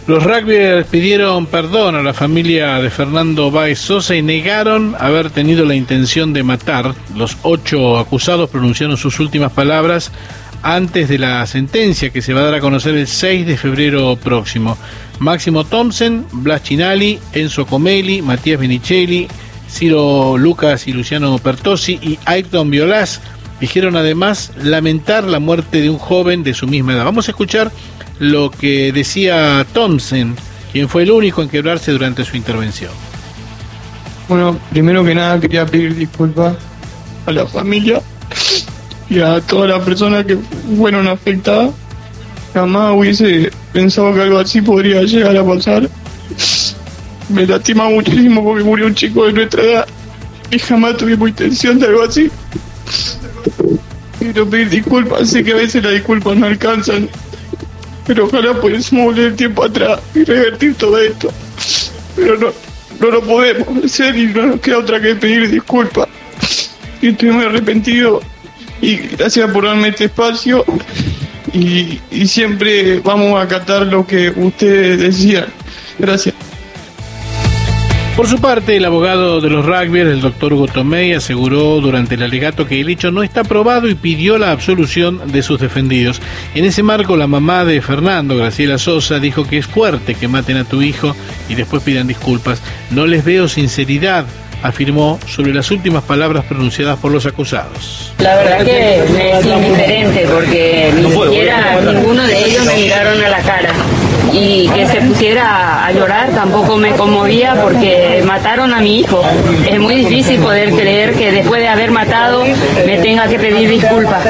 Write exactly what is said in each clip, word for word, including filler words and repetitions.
Los rugbyers pidieron perdón a la familia de Fernando Báez Sosa y negaron haber tenido la intención de matar. Los ocho acusados pronunciaron sus últimas palabras antes de la sentencia que se va a dar a conocer el seis de febrero próximo. Máximo Thompson, Blas Chinali, Enzo Comelli, Matías Benicelli, Ciro Lucas y Luciano Pertossi y Ayrton Violás dijeron además lamentar la muerte de un joven de su misma edad. Vamos a escuchar lo que decía Thompson, quien fue el único en quebrarse durante su intervención. Bueno, primero que nada quería pedir disculpas a la familia y a todas las personas que fueron afectadas. Jamás hubiese pensado que algo así podría llegar a pasar. Me lastima muchísimo porque murió un chico de nuestra edad y jamás tuvimos intención de algo así. Quiero pedir disculpas, sé que a veces las disculpas no alcanzan, pero ojalá pudiésemos volver el tiempo atrás y revertir todo esto. Pero no, no lo podemos hacer y no nos queda otra que pedir disculpas. Y estoy muy arrepentido y gracias por darme este espacio y, y siempre vamos a acatar lo que ustedes decían. Gracias. Por su parte, el abogado de los rugbyers, el doctor Hugo Tomei, aseguró durante el alegato que el hecho no está probado y pidió la absolución de sus defendidos. En ese marco, la mamá de Fernando, Graciela Sosa, dijo que es fuerte que maten a tu hijo y después pidan disculpas. No les veo sinceridad, afirmó sobre las últimas palabras pronunciadas por los acusados. La verdad que me es indiferente porque ni siquiera ninguno de ellos me miraron a la cara. Y que se pusiera a llorar tampoco me conmovía porque mataron a mi hijo. Es muy difícil poder creer que después de haber matado me tenga que pedir disculpas.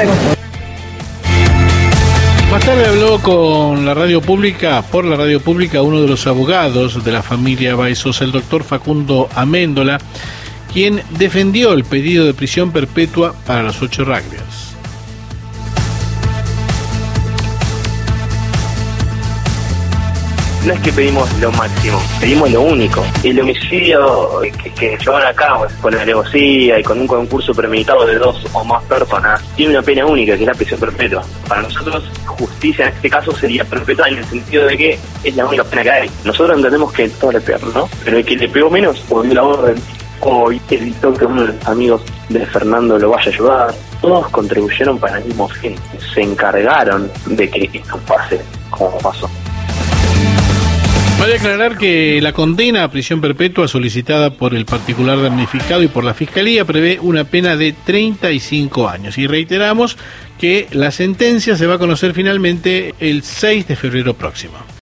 Más tarde habló con la radio pública, por la radio pública, uno de los abogados de la familia Báez Sosa, el doctor Facundo Améndola, quien defendió el pedido de prisión perpetua para los ocho rugbyers. No es que pedimos lo máximo, pedimos lo único. El homicidio que, que llevan a cabo con la alevosía y con un concurso premeditado de dos o más personas tiene una pena única, que es la prisión perpetua. Para nosotros, justicia en este caso sería perpetua en el sentido de que es la única pena que hay. Nosotros entendemos que todos le pegaron, ¿no? Pero el que le pegó menos volvió la orden o evitó que uno de los amigos de Fernando lo vaya a ayudar. Todos contribuyeron para el mismo fin. Se encargaron de que esto pase como pasó. Vale aclarar que la condena a prisión perpetua solicitada por el particular damnificado y por la Fiscalía prevé una pena de treinta y cinco años. Y reiteramos que la sentencia se va a conocer finalmente el seis de febrero próximo.